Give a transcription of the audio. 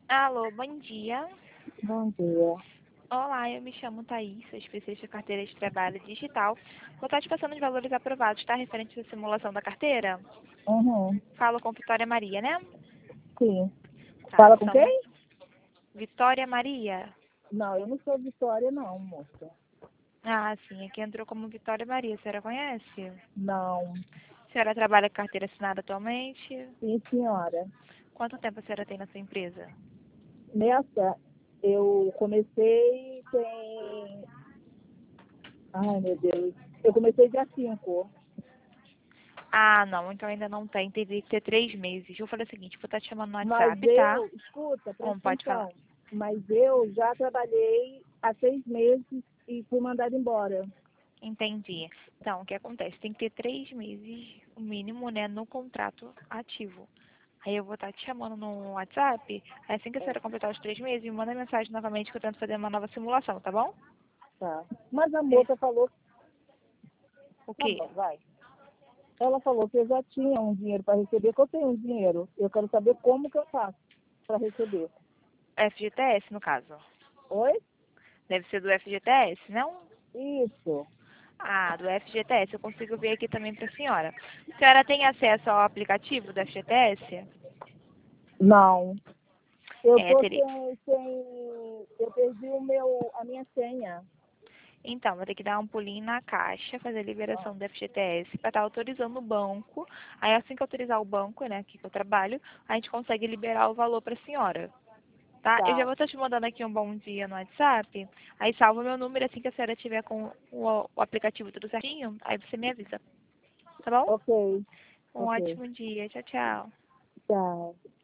Alô, bom dia. Bom dia. Olá, eu me chamo Thaís, sou especialista em carteira de trabalho digital. Vou estar te passando os valores aprovados, tá? Referente à simulação da carteira. Uhum. Falo com Vitória Maria, né? Sim. Tá, Fala com são quem? Vitória Maria. Não, eu não sou Vitória, não, moça. Ah, sim, aqui entrou como Vitória Maria. A senhora conhece? Não. A senhora trabalha com carteira assinada atualmente? Sim, senhora. Quanto tempo a senhora tem na sua empresa? Nessa, eu comecei tem... Ai, meu Deus. Eu comecei dia 5. Ah, não, então ainda não tem. Teria que ter 3 meses. Eu falei o seguinte, vou estar te chamando no Mas WhatsApp, tá? escuta, presta Pode falar. atenção. Mas eu já trabalhei há 6 meses e fui mandada embora. Entendi. Então, o que acontece? Tem que ter 3 meses, o mínimo, né, no contrato ativo. Aí eu vou estar te chamando no WhatsApp, aí assim que a senhora completar os 3 meses, me manda mensagem novamente que eu tento fazer uma nova simulação, tá bom? Tá. Mas a É. moça falou, O tá quê? bom, vai. Ela falou que eu já tinha um dinheiro para receber, que eu tenho um dinheiro. Eu quero saber como que eu faço para receber. FGTS, no caso. Oi? Deve ser do FGTS, não? Isso. Ah, do FGTS. Eu consigo ver aqui também para a senhora. A senhora tem acesso ao aplicativo do FGTS? Não. Eu É, tô teria. sem. Eu perdi a minha senha. Então, vai ter que dar um pulinho na caixa, fazer a Ah, liberação do FGTS para estar autorizando o banco. Aí, assim que autorizar o banco, né, aqui que eu trabalho, a gente consegue liberar o valor para a senhora, tá? Eu já tá. vou estar te mandando aqui um bom dia no WhatsApp. Aí, salva meu número assim que a senhora tiver com o aplicativo tudo certinho. Aí você me avisa, tá bom? Ok. Um Ok. ótimo dia. Tchau, tchau. Tchau.